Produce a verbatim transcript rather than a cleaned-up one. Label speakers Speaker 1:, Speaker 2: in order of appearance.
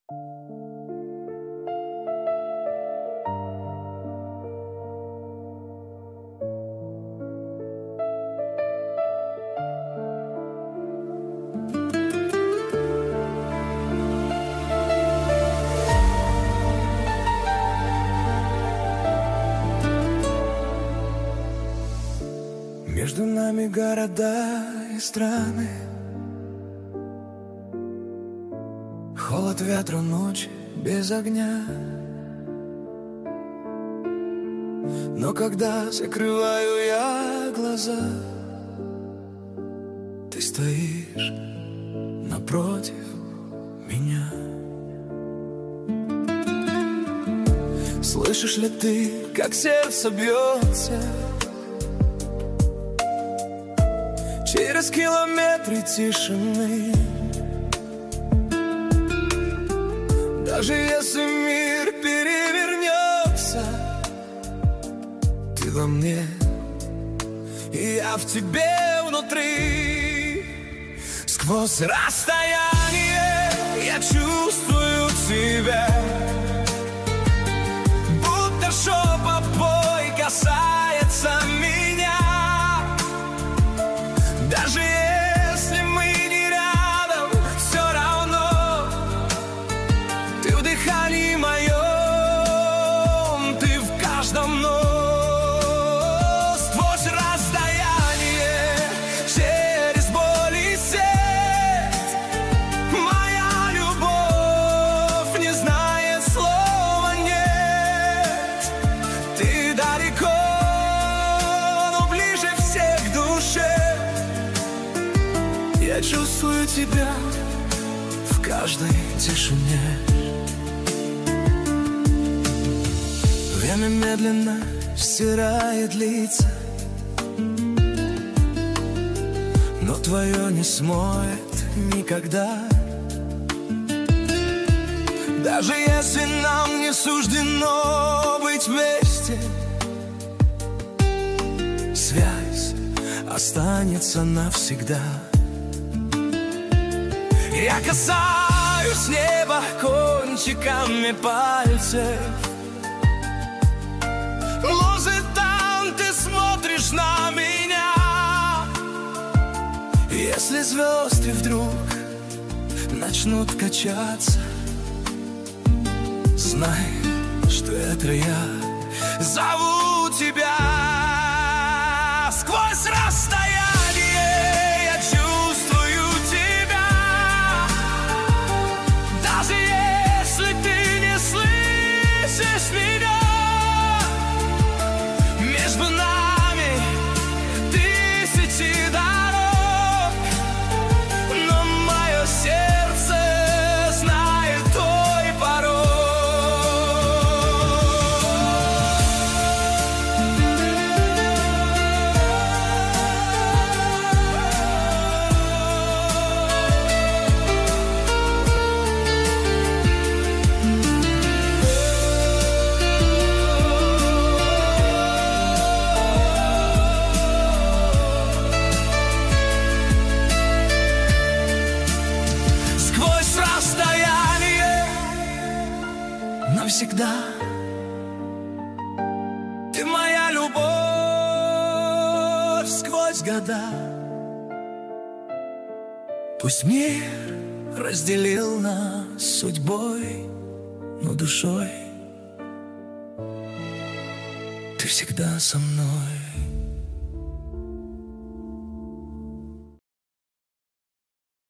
Speaker 1: Между нами города и страны, холод ветра ночи без огня. Но когда закрываю я глаза, ты стоишь напротив меня. Слышишь ли ты, как сердце бьется через километры тишины? Даже если мир перевернется, ты во мне, и я в тебе внутри. Сквозь расстояние я чувствую тебя, будто шепот твой касается меня. Даже если мы не рядом, все равно ты в дыхании моем, ты в каждом но. Сквозь расстояние, через боль и сеть, моя любовь не знает слова нет. Ты далеко, но ближе всех к душе. Я чувствую тебя в каждой тишине. Время медленно стирает лица, но твое не смоет никогда. Даже если нам не суждено быть вместе, связь останется навсегда. Я касаюсь неба кончиками пальцев. Может, там ты смотришь на меня. Если звезды вдруг начнут качаться, знай, что это я зову тебя. Сквозь расстояние я чувствую тебя. Даже если ты не слышишь меня, между нами тысячи дорог, но мое сердце знает твой порог. Навсегда ты моя любовь сквозь года. Пусть мир разделил нас судьбой, но душой ты всегда со мной.